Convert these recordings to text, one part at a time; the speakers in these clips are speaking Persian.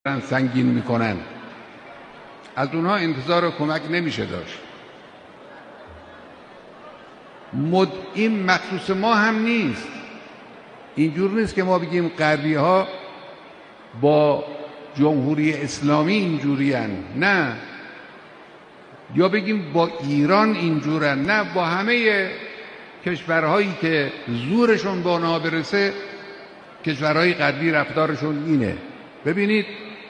سنگین میکنن، از اونها انتظار کمک نمیشه داشت. این مخصوص ما هم نیست. اینجور نیست که ما بگیم غربی ها با جمهوری اسلامی اینجورین، نه، یا بگیم با ایران اینجورن، نه، با همه کشورهایی که زورشون به آنها برسه، کشورهای غربی رفتارشون اینه. ببینید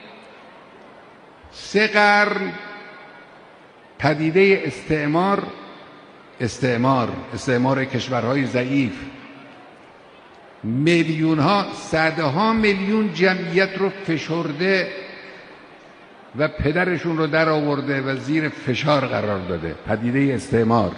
3 قرن پدیده استعمار کشورهای ضعیف، میلیون ها، صدها میلیون جمعیت رو فشرده و پدرشون رو در آورده و زیر فشار قرار داده. پدیده استعمار.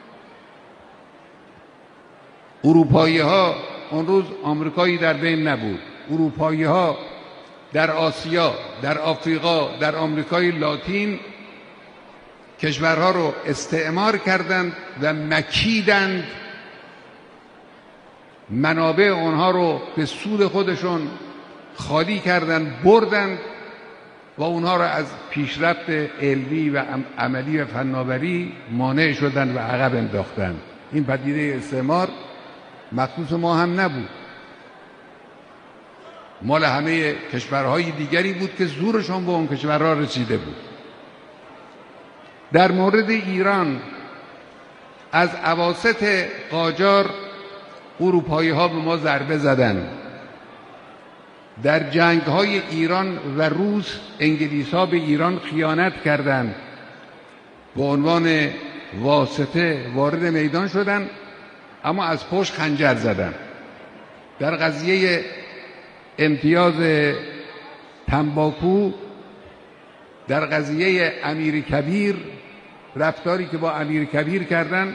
اروپایی ها اون روز آمریکایی در بین نبود. اروپایی ها در آسیا، در آفریقا، در آمریکای لاتین کشورها رو استعمار کردند و مکیدند، منابع اونها رو به سود خودشون خالی کردند، بردند و اونها رو از پیشرفت علمی و عملی و فناوری مانع شدند و عقب انداختند. این پدیده استعمار مخصوص ما هم نبود، مال همه کشورهای دیگری بود که زورشون به اون کشورها رسیده بود. در مورد ایران از اواسط قاجار اروپایی ها به ما ضربه زدند. در جنگ های ایران و روس انگلیس ها به ایران خیانت کردند، به عنوان واسطه وارد میدان شدند، اما از پشت خنجر زدند. در قضیه امتیاز تنباکو، در قضیه امیر کبیر، رفتاری که با امیر کبیر کردن،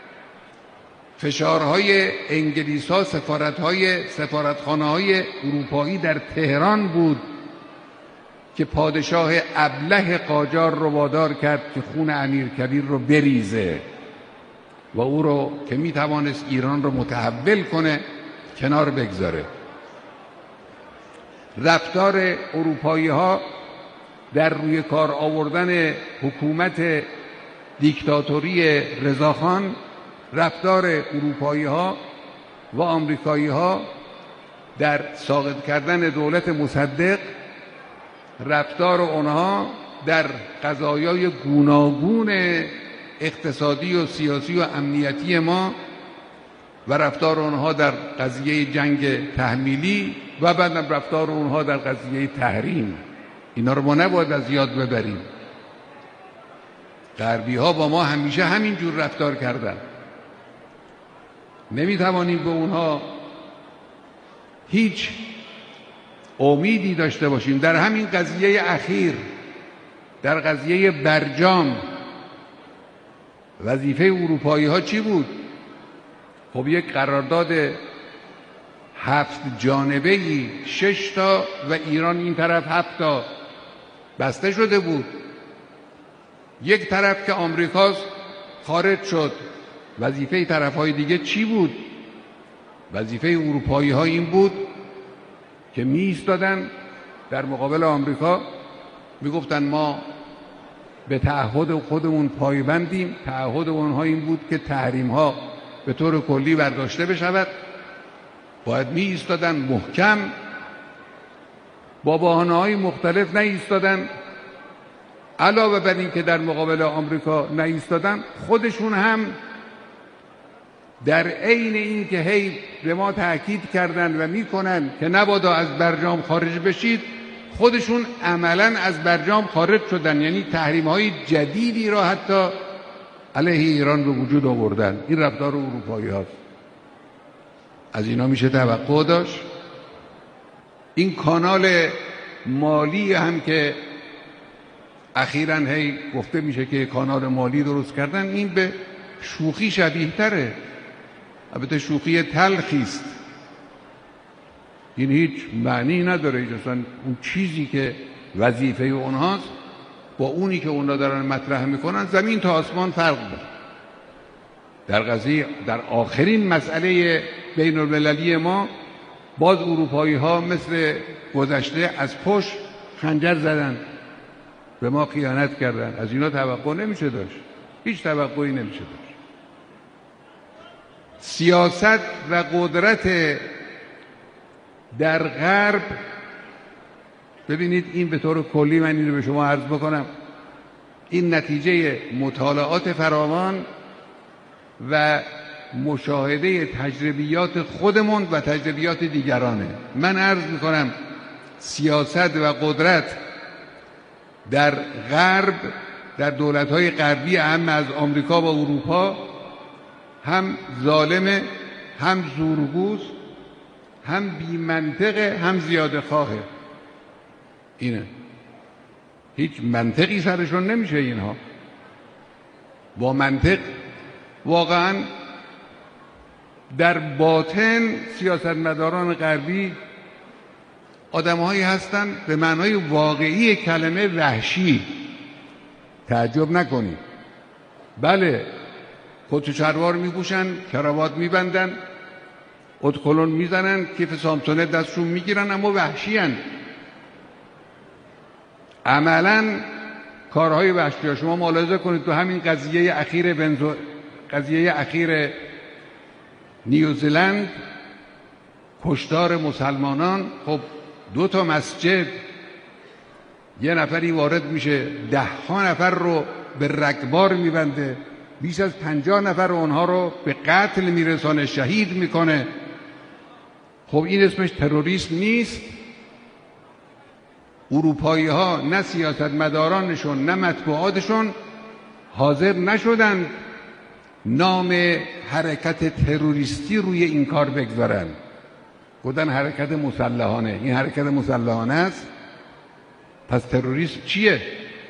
فشارهای انگلیس ها، سفارتخانه های اروپایی در تهران بود که پادشاه ابله قاجار رو وادار کرد که خون امیر کبیر رو بریزه و او رو که می توانست ایران رو متحول کنه کنار بگذاره. رفتار اروپایی ها در روی کار آوردن حکومت دیکتاتوری رضاخان، رفتار اروپایی ها و آمریکایی ها در ساقط کردن دولت مصدق، رفتار آنها در قضایای گوناگون اقتصادی و سیاسی و امنیتی ما و رفتار آنها در قضیه جنگ تحمیلی و بعد رفتار آنها در قضیه تحریم، اینا رو ما نباید از یاد ببریم. غربی ها با ما همیشه همین جور رفتار کردن. نمیتوانیم به اونها هیچ امیدی داشته باشیم. در همین قضیه اخیر، در قضیه برجام، وظیفه اروپایی ها چی بود؟ خب یک قرارداد 7 جانبه‌ای، 6 تا و ایران این طرف 7 تا بسته شده بود. یک طرف که آمریکاست خارج شد، وظیفه طرف‌های دیگه چی بود؟ وظیفه اروپایی ها این بود که می ایستادن در مقابل آمریکا، می گفتن ما به تعهد خودمون پایبندیم. تعهد اونها این بود که تحریم ها به طور کلی برداشته بشود. باید می ایستادن محکم، با بهانه‌های مختلف نایستادن. علاوه بر این که در مقابل آمریکا نایستادن، خودشون هم در عین این که هی به ما تأکید کردن و میکنن که نبادا از برجام خارج بشید، خودشون عملاً از برجام خارج شدن. یعنی تحریم‌های جدیدی را حتی علیه ایران به وجود آوردن. این رفتار اروپایی هاست. از اینا میشه توقع داشت. این کانال مالی هم که اخیراً هی گفته میشه که کانال مالی درست کردن، این به شوخی شبیه تره. البته شوخی تلخی است. این هیچ معنی نداره. اصلا اون چیزی که وظیفه اونهاست با اونی که اونا دارن مطرح میکنن زمین تا آسمان فرق داره. در آخرین مسئله بین المللی ما باز اروپایی ها مثل گذشته از پشت خنجر زدن، به ما خیانت کردن. از اینا توقع نمیشه داشت، هیچ توقعی نمیشه داشت. سیاست و قدرت در غرب، ببینید این به طور کلی من اینو به شما عرض بکنم، این نتیجه مطالعات فراوان و مشاهده تجربیات خودمون و تجربیات دیگرانه. من عرض میکنم سیاست و قدرت در غرب، در دولت‌های غربی اهم از آمریکا و اروپا، هم ظالمه، هم زورگوست، هم بی‌منطقه، هم زیاده خواهه. اینه، هیچ منطقی سرشون نمیشه اینها. با منطق واقعا در باطن سیاستمداران غربی آدم‌هایی هستند به معنای واقعی کلمه وحشی. تعجب نکنید. بله، کت و شلوار میپوشن، کراوات میبندن، ادکلون میزنن، کیف سامسونه دستشون میگیرن، اما وحشی هن. عملا کارهای وحشی. شما ملاحظه کنید تو همین قضیه اخیر نیوزیلند، کشتار مسلمانان، خب 2 مسجد، یه نفری وارد میشه 10 نفر رو به رگبار میبنده، بیش از 50 نفر اونها رو به قتل میرسانه، شهید میکنه. خب این اسمش تروریسم نیست؟ اروپایی ها نه سیاستمدارانشون نه مطبوعاتشون حاضر نشدن نام حرکت تروریستی روی این کار بگذارن. گفتن حرکت مسلحانه. این حرکت مسلحانه است، پس تروریسم چیه؟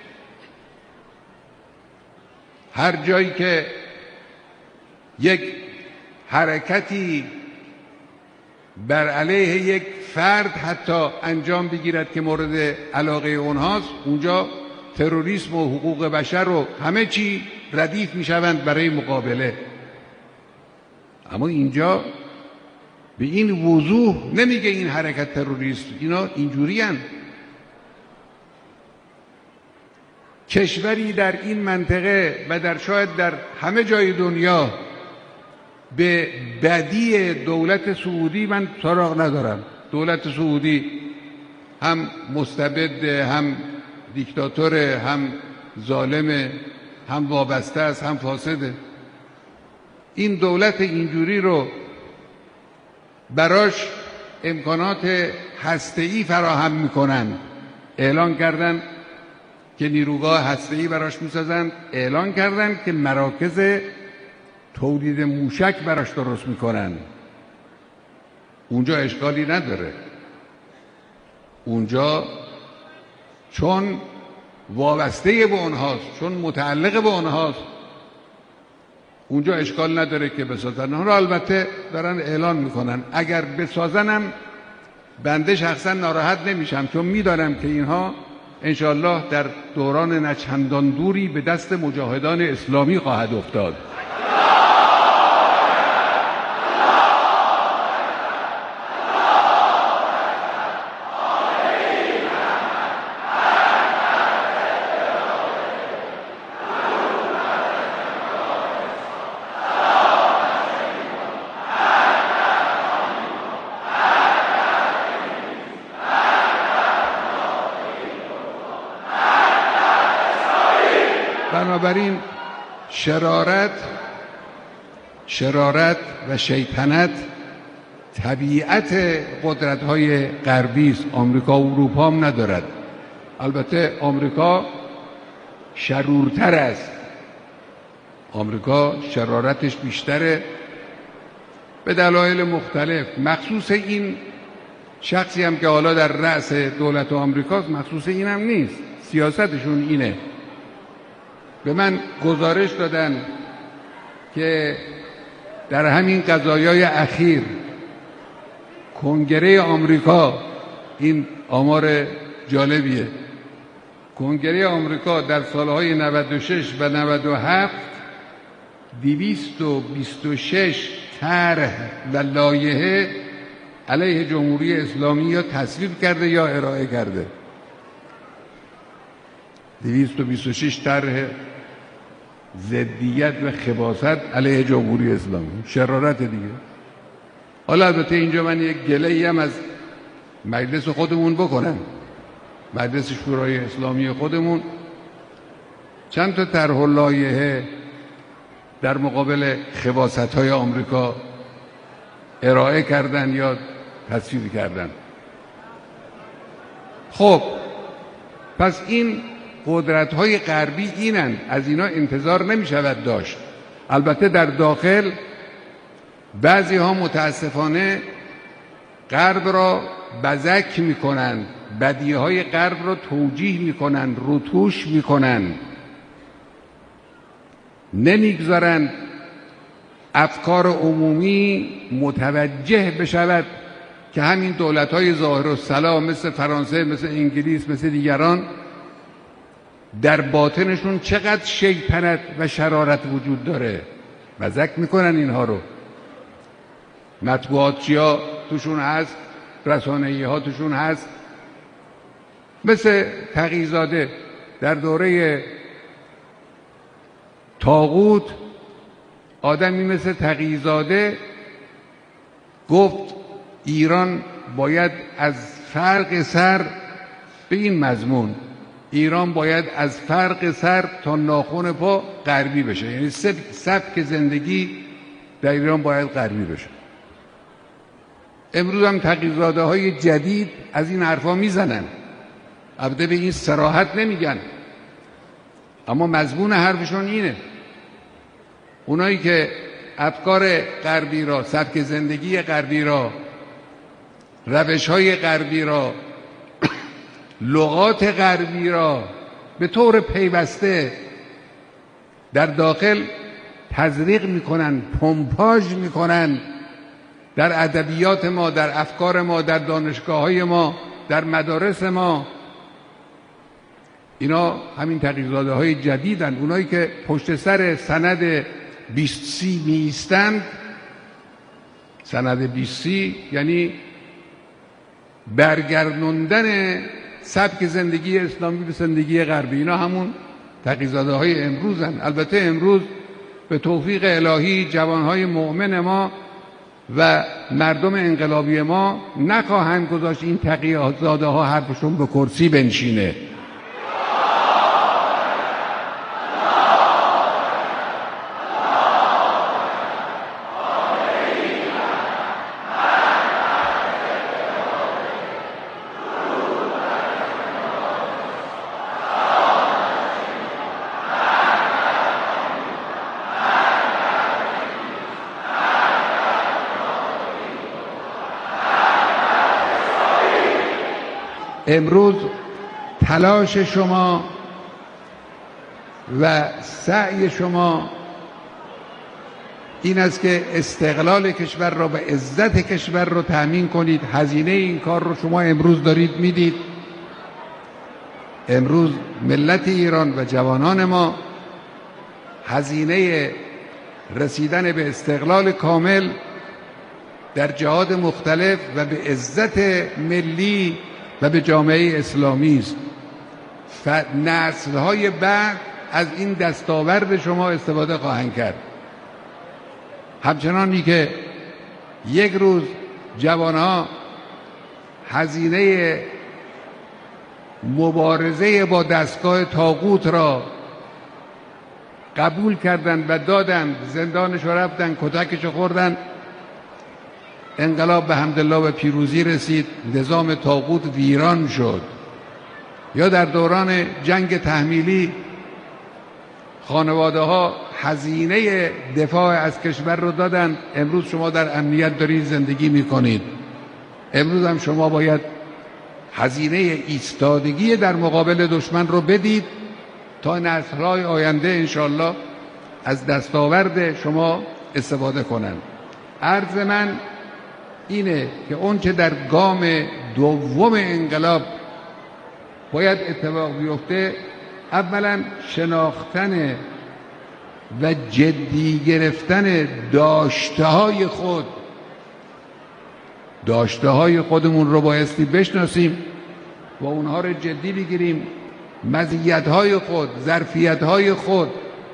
هر جایی که یک حرکتی بر علیه یک فرد حتی انجام بگیرد که مورد علاقه اونهاست، اونجا تروریسم و حقوق بشر و همه چی ردیف میشوند برای مقابله. اما اینجا به این وضوح نمیگه این حرکت تروریست. اینا اینجوری هن. کشوری در این منطقه و در شاید در همه جای دنیا به بدی دولت سعودی من سراغ ندارم. دولت سعودی هم مستبد، هم دیکتاتور، هم ظالم، هم وابسته است، هم فاسده. این دولت اینجوری رو براش امکانات هسته‌ای فراهم میکنن. اعلان کردن که نیروگاه هسته‌ای براش میسازن، اعلان کردن که مراکز تولید موشک براش درست میکنن. اونجا اشکالی نداره. اونجا چون وابسته به اونهاست، چون متعلق به اونهاست، اونجا اشکال نداره که بسازن. اون رو البته دارن اعلان میکنن. اگر بسازنم بنده شخصا ناراحت نمیشم، چون میدارم که اینها انشالله در دوران نچندان دوری به دست مجاهدان اسلامی خواهد افتاد. بنابراین شرارت و شیطنت طبیعت قدرت‌های غربی است. آمریکا و اروپا هم ندارد. البته آمریکا شرورتر است. آمریکا شرارتش بیشتره به دلایل مختلف. مخصوص این شخصی هم که حالا در رأس دولت آمریکاست، مخصوص این هم نیست. سیاستشون اینه. به من گزارش دادن که در همین قضایای اخیر کنگره آمریکا، این آمار جالبیه، کنگره آمریکا در سالهای 96 و 97 226 طرح و لایحه علیه جمهوری اسلامی یا تصویب کرده یا ارائه کرده. 226 طرح ضدیت و خباثت علیه جمهوری اسلامی، شرارت دیگه. حالا البته اینجا من یک گله‌ای هم از مجلس خودمون بکنم، مجلس شورای اسلامی خودمون چند تا طرح و لایحه در مقابل خباثت‌های آمریکا ارائه کردن یا تصویب کردن. خب پس این قدرت‌های غربی اینن، از اینا انتظار نمی‌شود داشت. البته در داخل بعضی‌ها متاسفانه غرب را بزک می‌کنند، بدیهای غرب را توجیه می‌کنند، روتوش می‌کنند، نمیگذارند افکار عمومی متوجه بشود که همین دولت‌های ظاهرالصلاح مثل فرانسه، مثل انگلیس، مثل دیگران در باطنشون چقدر شیطنت و شرارت وجود داره. مزک میکنن اینها رو. مطبوعاتچی‌ها توشون هست، رسانه‌ای‌ها توشون هست. مثل تقی‌زاده در دوره طاغوت، آدمی مثل تقی‌زاده گفت ایران باید از فرق سر به این مضمون، ایران باید از فرق سر تا ناخن پا غربی بشه، یعنی سبک زندگی در ایران باید غربی بشه. امروز هم تقی‌زاده های جدید از این حرفا میزنن، البته به این صراحت نمیگن، اما مضمون حرفشون اینه. اونایی که افکار غربی را، سبک زندگی غربی را، روش‌های غربی را، لغات غربی را به طور پیوسته در داخل تزریق میکنن، پمپاژ میکنن در ادبیات ما، در افکار ما، در دانشگاه‌های ما، در مدارس ما. اینا همین تقی‌زاده‌های جدیدن، اونایی که پشت سر سند 20C می‌ایستند. سند 20C یعنی برگردوندن سبک زندگی اسلامی به زندگی غربی. اینا همون تقی‌زاده‌های امروزن. البته امروز به توفیق الهی جوانهای مؤمن ما و مردم انقلابی ما نخواهند گذاشت این تقی‌زاده‌ها حرفشون به کرسی بنشینه. امروز تلاش شما و سعی شما این است که استقلال کشور را و عزت کشور را تأمین کنید. هزینه این کار رو شما امروز دارید میدید. امروز ملت ایران و جوانان ما هزینه رسیدن به استقلال کامل در جهات مختلف و به عزت ملی و به جامعه اسلامی است. نسل‌های بعد از این دستاورد شما استفاده خواهند کرد. همچنانی که یک روز جوانها هزینه مبارزه با دستگاه طاغوت را قبول کردند و دادند، زندانش رو رفتن، کتکش رو خوردن، انقلاب به حمدالله به پیروزی رسید، نظام طاغوت ویران شد. یا در دوران جنگ تحمیلی خانواده ها هزینه دفاع از کشور رو دادن، امروز شما در امنیت دارید زندگی میکنید. امروز هم شما باید هزینه ایستادگی در مقابل دشمن رو بدید تا نسل‌های آینده انشالله از دستاورد شما استفاده کنند. عرض من اینه که اون چه در گام دوم انقلاب باید اتفاق بیفته، اولا شناختن و جدی گرفتن داشته های خودمون رو بایستی بشناسیم و اونها رو جدی بگیریم مزیت‌های خود، ظرفیت‌های خود،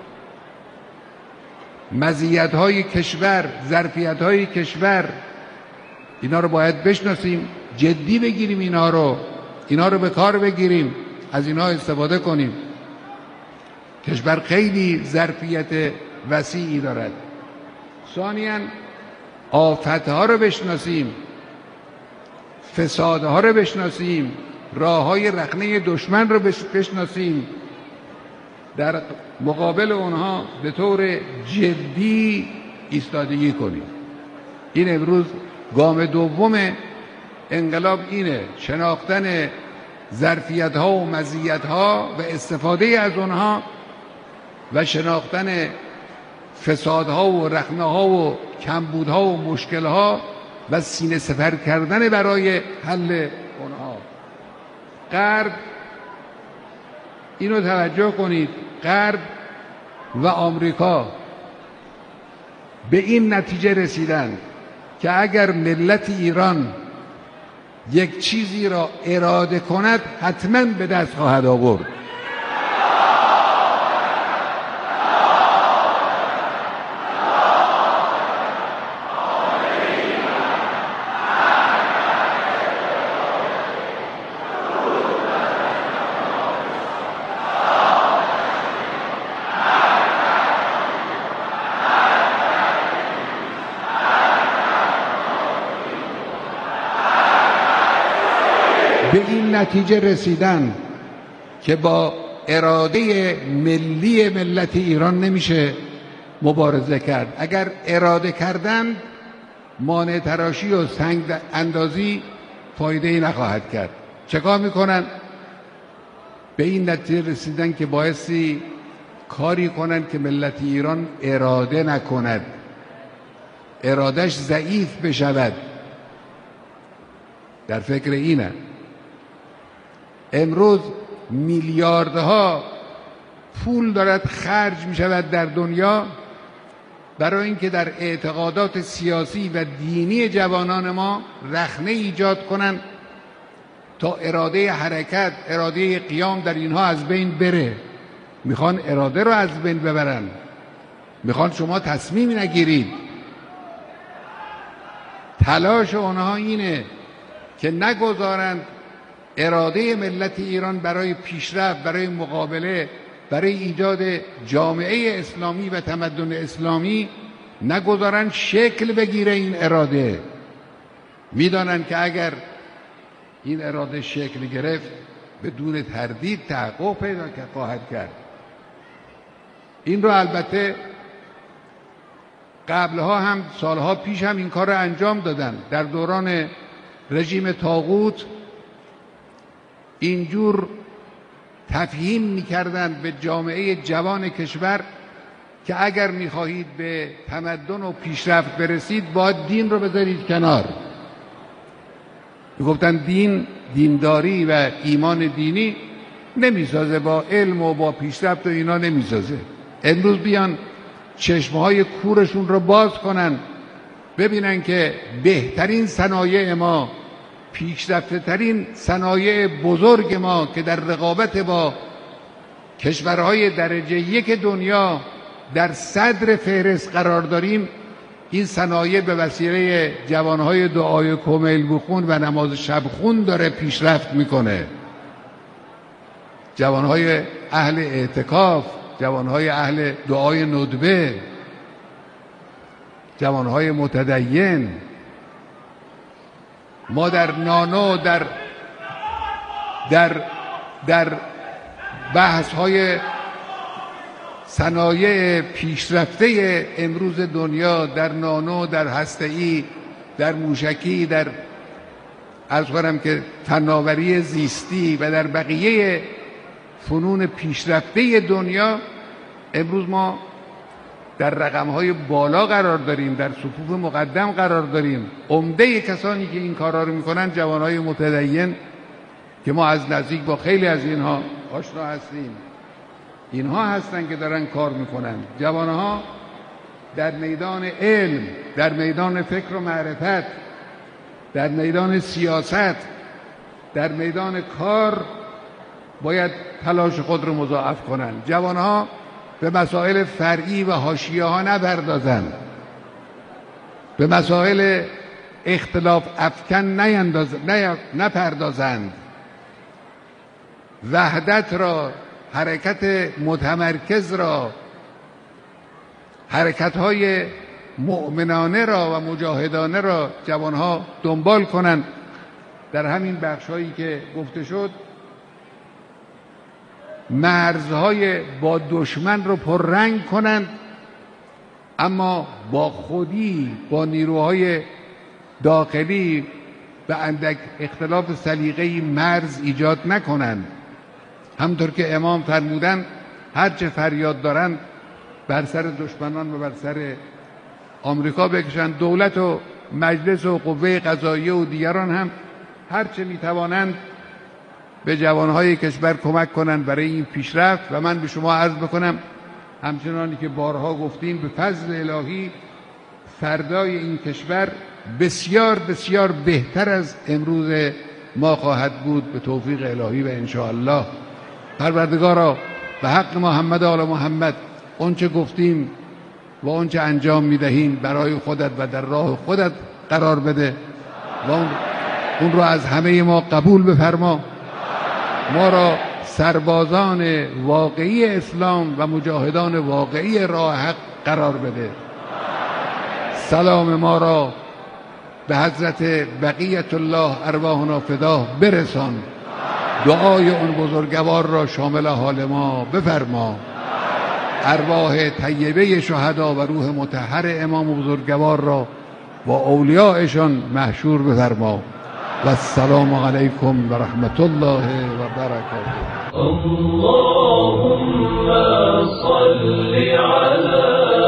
مزیت‌های کشور، ظرفیت‌های کشور، اینا رو باید بشناسیم، جدی بگیریم، اینا رو به کار بگیریم، از اینا استفاده کنیم. کشور خیلی ظرفیت وسیعی دارد. ثانیاً آفت‌ها رو بشناسیم، فسادها رو بشناسیم، راه‌های رخنه دشمن رو بشناسیم، در مقابل اونها به طور جدی ایستادگی کنیم. این امروز گام دوم انقلاب اینه، شناختن ظرفیت‌ها و مزیت‌ها و استفاده از اونها و شناختن فسادها و رخنه‌ها و کمبودها و مشکل‌ها و سینه سپر کردن برای حل اونها. غرب، اینو توجه کنید، غرب و آمریکا به این نتیجه رسیدن که اگر ملت ایران یک چیزی را اراده کند حتما به دست خواهد آورد. به این نتیجه رسیدن که با اراده ملی ملت ایران نمیشه مبارزه کرد. اگر اراده کردن مانع تراشی و سنگ اندازی فایده‌ای نخواهد کرد. چکار میکنن؟ به این نتیجه رسیدن که بایستی کاری کنن که ملت ایران اراده نکند، ارادش ضعیف بشود. در فکر اینه. امروز میلیاردها پول دارد خرج می شود در دنیا برای اینکه در اعتقادات سیاسی و دینی جوانان ما رخنه ایجاد کنند تا اراده حرکت، اراده قیام در اینها از بین بره. میخوان اراده رو از بین ببرن، میخوان شما تصمیمی نگیرید. تلاش اونها اینه که نگذارند اراده ملت ایران برای پیشرفت، برای مقابله، برای ایجاد جامعه اسلامی و تمدن اسلامی نگذارن شکل بگیره. این اراده میدانن که اگر این اراده شکل گرفت بدون تردید تحقق پیدا خواهد کرد. این رو البته قبلها هم، سالها پیش هم این کار رو انجام دادن. در دوران رژیم طاغوت اینجور تفهیم می‌کردند به جامعه جوان کشور که اگر می‌خواهید به تمدن و پیشرفت برسید باید دین رو بذارید کنار. میگفتن دینداری و ایمان دینی نمیسازه، با علم و با پیشرفت و اینا نمیسازه. امروز بیان چشمهای کورشون رو باز کنن، ببینن که بهترین صنایع ما، پیشرفته ترین صنایع بزرگ ما که در رقابت با کشورهای درجه یک دنیا در صدر فهرست قرار داریم، این صنایع به وسیله جوانهای دعای کمیل بخون و نماز شبخون داره پیشرفت میکنه. جوانهای اهل اعتکاف، جوانهای اهل دعای ندبه، جوانهای متدین. ما در نانو، در بحث‌های صنایع پیشرفته امروز دنیا، در نانو، در هسته‌ای، در موشکی، در عرض کنم که فناوری زیستی و در بقیه فنون پیشرفته دنیا، امروز ما در رقم‌های بالا قرار داریم، در صفوف مقدم قرار داریم. عمده کسانی که این کارا رو میکنن جوانهای متدین که ما از نزدیک با خیلی از اینها آشنا هستیم، اینها هستن که دارن کار میکنن. جوانها در میدان علم، در میدان فکر و معرفت، در میدان سیاست، در میدان کار باید تلاش خود رو مضاعف کنند. جوانها به مسائل فرعی و حاشیه ها نپردازند، به مسائل اختلاف افکن نپردازند. وحدت را، حرکت متمرکز را، حرکت‌های مؤمنانه را و مجاهدانه را جوانها دنبال کنند. در همین بخش‌هایی که گفته شد مرزهای با دشمن رو پررنگ کنند، اما با خودی، با نیروهای داخلی به اندک اختلاف سلیقه‌ای مرز ایجاد نکنند. همطور که امام فرمودند هرچه فریاد دارند بر سر دشمنان و بر سر آمریکا بکشند. دولت و مجلس و قوه قضاییه و دیگران هم هرچه میتوانند به جوانهای کشور کمک کنند برای این پیشرفت. و من به شما عرض بکنم همچنانی که بارها گفتیم به فضل الهی فردای این کشور بسیار بسیار بهتر از امروز ما خواهد بود به توفیق الهی و انشاءالله. پروردگارا به حق محمد و آل محمد اونچه گفتیم و اونچه انجام میدهیم برای خودت و در راه خودت قرار بده و اون رو از همه ما قبول بفرما. ما را سربازان واقعی اسلام و مجاهدان واقعی راه حق قرار بده. سلام ما را به حضرت بقیت الله ارواحنا فداه برسان. دعای اون بزرگوار را شامل حال ما بفرما. ارواح طیبه شهدا و روح مطهر امام بزرگوار را با اولیاءشان محشور بفرما. و السلام علیکم و رحمت الله و برکاته. اللهم صل علی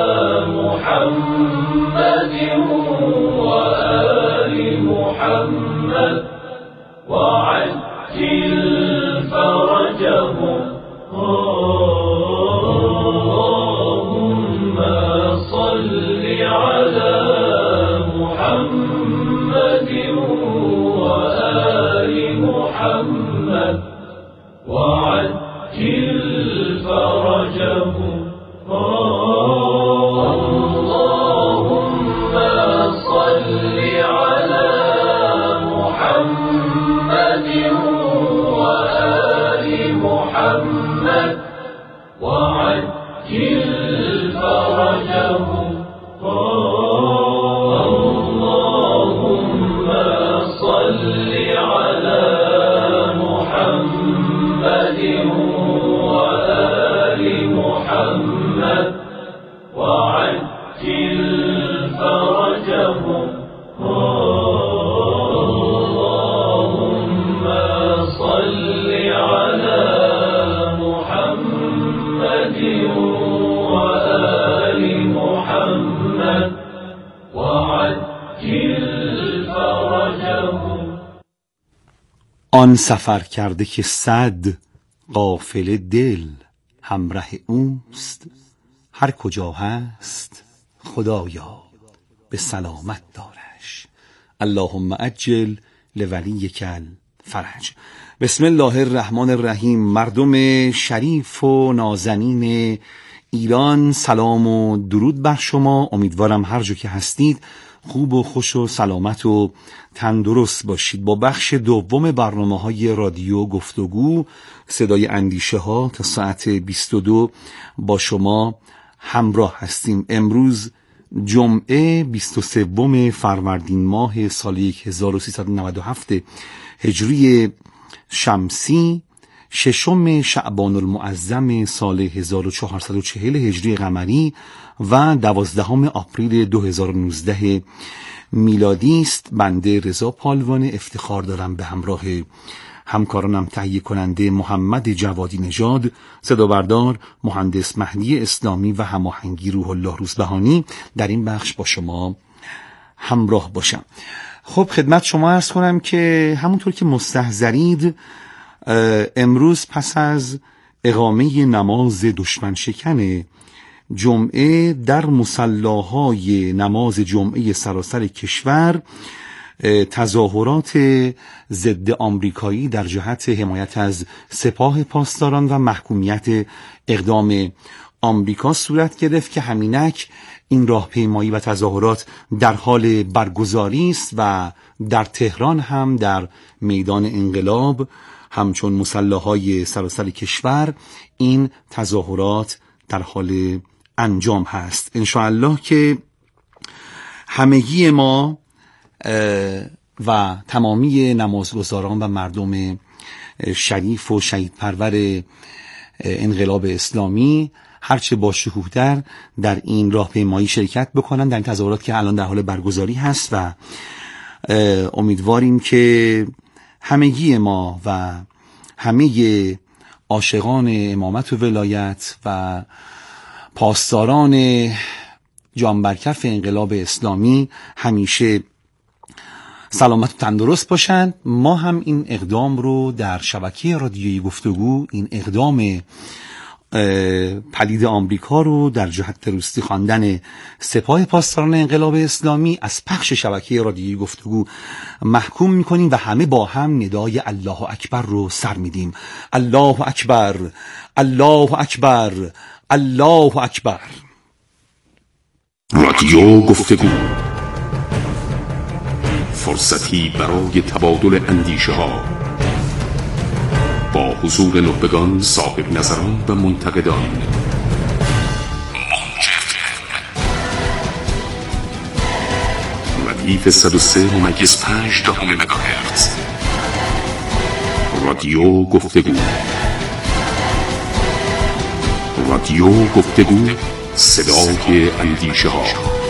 محمد و آل محمد و عجل فرجهم. اللهم صل علی محمد محمد وعجل فرجهم. اللهم صل على محمد وآل محمد وعجل فرجهم. اللهم صل على محمد وآل محمد وعجل فرجهم. اللهم صل على محمد وآل محمد وعجل فرجهم. آن سفر کرده که 100 قافله دل همراه اوست، هر کجا هست خدایا به سلامت دارش. اللهم عجل لولیک الفرج. بسم الله الرحمن الرحیم. مردم شریف و نازنین ایران، سلام و درود بر شما. امیدوارم هر جا که هستید خوب و خوش و سلامت و تندرست باشید. با بخش دوم برنامه‌های رادیو گفتگو صدای اندیشه ها تا ساعت 22 با شما همراه هستیم. امروز جمعه 23 فروردین ماه سال 1397 هجری شمسی، 6 شعبان المعظم سال 1440 هجری قمری و 12 آپریل 2019 میلادی است. بنده رضا پالوان افتخار دارم به همراه همکارانم تهیه کننده محمد جوادی نژاد، صدا بردار مهندس مهدی اسلامی و هماهنگی روح الله روزبهانی در این بخش با شما همراه باشم. خب خدمت شما عرض کنم که همونطور که مستحضرید امروز پس از اقامه نماز دشمن شکن جمعه در مصلاهای نماز جمعه سراسر کشور تظاهرات ضد آمریکایی در جهت حمایت از سپاه پاسداران و محکومیت اقدام آمریکا صورت گرفت که همینک این راهپیمایی و تظاهرات در حال برگزاری است و در تهران هم در میدان انقلاب همچون مسلح‌های سراسر کشور این تظاهرات در حال انجام هست. انشاءالله که همگی ما و تمامی نمازگزاران و مردم شریف و شهیدپرور انقلاب اسلامی هرچه با شکوه‌تر در این راهپیمایی شرکت بکنن، در این تظاهرات که الان در حال برگزاری هست و امیدواریم که همگی ما و همه عاشقان امامت و ولایت و پاسداران جانبرکف انقلاب اسلامی همیشه سلامت و تندرست باشند. ما هم این اقدام رو در شبکه رادیویی گفتگو، این اقدام پلید آمریکا رو در جهت تروریستی خواندن سپاه پاسداران انقلاب اسلامی از پخش شبکه رادیویی گفتگو محکوم میکنیم و همه با هم ندای الله اکبر رو سر میدیم. الله اکبر، الله اکبر، الله اکبر. رادیو گفتگو، فرصتی برای تبادل اندیشه ها با حضور نخبگان، صاحب نظران و منتقدان. ردیف 103.5 مگاهرتز. رادیو گفتگو، رادیو گفتگو، صدای اندیشه ها.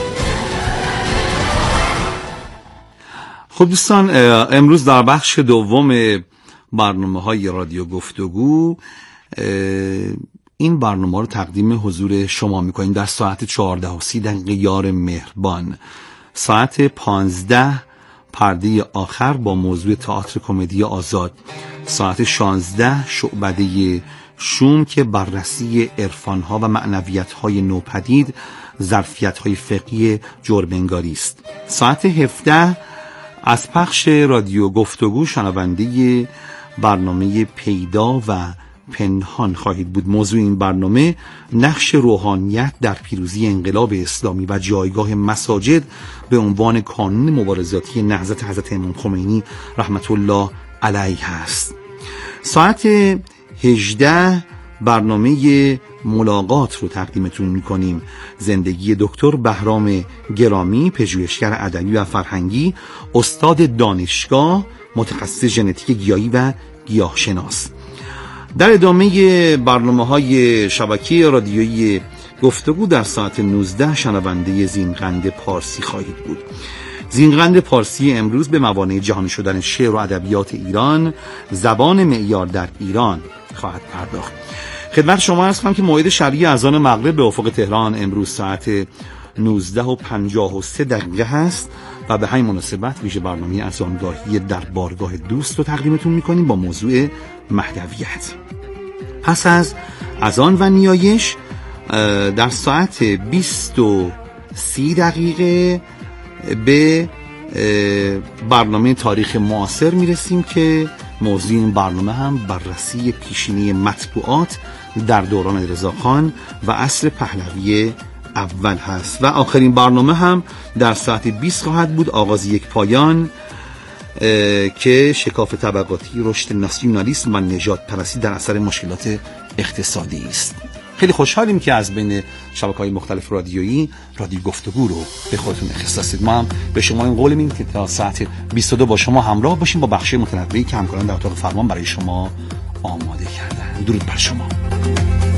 خب دوستان، امروز در بخش دوم برنامه‌های رادیو گفتگو این برنامه رو تقدیم حضور شما می‌کنیم در ساعت 14:30 یار مهربان، ساعت 15 پرده آخر با موضوع تئاتر کمدی آزاد، ساعت 16 شعبده شوم که بررسی عرفان‌ها و معنویت‌های نوپدید، ظرفیت‌های فقهی جرم‌انگاری است. ساعت 17 از پخش رادیو گفتگو شنونده برنامه پیدا و پنهان خواهید بود. موضوع این برنامه نقش روحانیت در پیروزی انقلاب اسلامی و جایگاه مساجد به عنوان کانون مبارزاتی نهضت حضرت امام خمینی رحمت الله علیه است. ساعت 18 برنامه ملاقات رو تقدیمتون میکنیم. زندگی دکتر بهرام گرامی، پژوهشگر ادبی و فرهنگی، استاد دانشگاه، متخصص ژنتیک گیاهی و گیاهشناس. در ادامه برنامه‌های شبکه رادیویی گفتگو در ساعت 19 شنونده زینقند پارسی خواهید بود. زینقند پارسی امروز به موانع جهانی شدن شعر و ادبیات ایران، زبان معیار در ایران خواهد پرداخت. خدمت شما عرض کنم که موعد شرعی اذان مغرب به افق تهران امروز ساعت 19:53 هست و به همین مناسبت ویژه برنامه اذانگاهی در بارگاه دوست رو تقدیمتون میکنیم با موضوع مهدویت. پس از اذان و نیایش در ساعت 20:30 به برنامه تاریخ معاصر میرسیم که موضوع این برنامه هم بررسی پیشینی مطبوعات در دوران رضاخان و عصر پهلوی اول هست و آخرین برنامه هم در ساعت 20 خواهد بود، آغاز یک پایان که شکاف طبقاتی، رشد ناسیونالیسم و نژاد پرستی در اثر مشکلات اقتصادی است. خیلی خوشحالیم که از بین شبکه‌های مختلف رادیویی رادیو گفتگو رو به خودتون اختصاص دادید. ما هم به شما این قول میدیم که تا ساعت 22 با شما همراه باشیم با بخش متنوعی که همکاران در اتاق فرمان برای شما آماده کردن. درود بر شما.